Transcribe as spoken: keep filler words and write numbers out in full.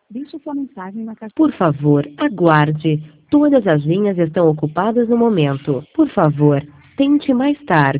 Deixe sua mensagem na caixa. Por favor, aguarde. Todas as linhas estão ocupadas no momento. Por favor, tente mais tarde.